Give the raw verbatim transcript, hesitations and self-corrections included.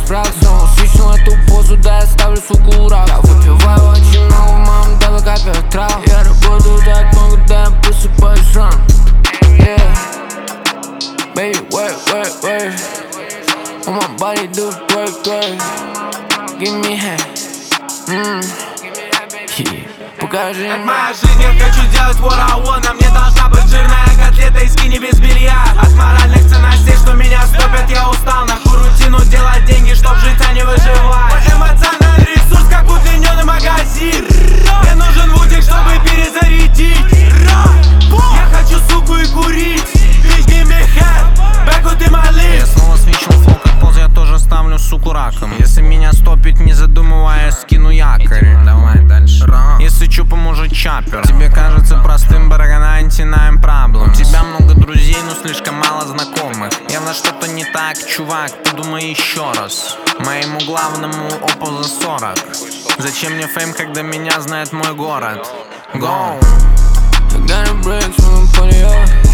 брак. Снова свечну эту позу, да я ставлю суку в рак. Я выпиваю очень много, мам, давай капай трав. Я работаю так много, да я просыпаюсь рано. Yeah. Baby, work, work, work. On my body do work, work. Give me hand. Mm. Yeah. Покажи. Это моя жизнь, я хочу делать what I want. На мне должна быть жирная котлета и скини без белья. От моральных ценностей, что меня стопят, я устал. Нахуй рутину делать деньги, чтоб жить, а не выживать. Мой эмоциональный ресурс, как удлиненный магазин. Мне нужен вудик, чтобы перезарядить. Я хочу суку и курить. Bitch, give me head, back with my lips. Я снова свечу флоу, как поз, я тоже ставлю суку раком. Если меня стопить, не задумываясь, скину якорь. Давай дальше. Если чё, поможет чаппер. Тебе кажется простым, барганантинаем проблем. У тебя много друзей, но слишком мало знакомых. Явно что-то не так, чувак, подумай еще раз. Моему главному опу за сорок. Зачем мне фейм, когда меня знает мой город? Go! I got a break, so I'm putting up.